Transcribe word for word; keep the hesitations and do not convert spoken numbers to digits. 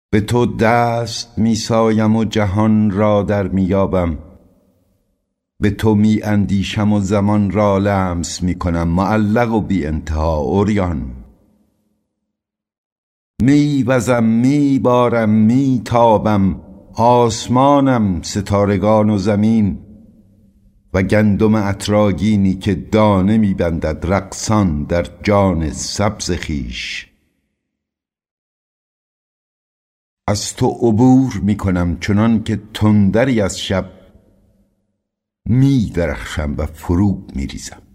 به تو دست می سایم و جهان را در می یابم، به تو می اندیشم و زمان را لمس می کنم، معلق و بی انتها عریان. می وزم می بارم می تابم، آسمانم ستارگان و زمین و گندم عطرآگینی که دانه می بندد رقصان در جان سبز خویش. از تو عبور می کنم چنان که تندری از شب، می درخشم و فرو می ریزم.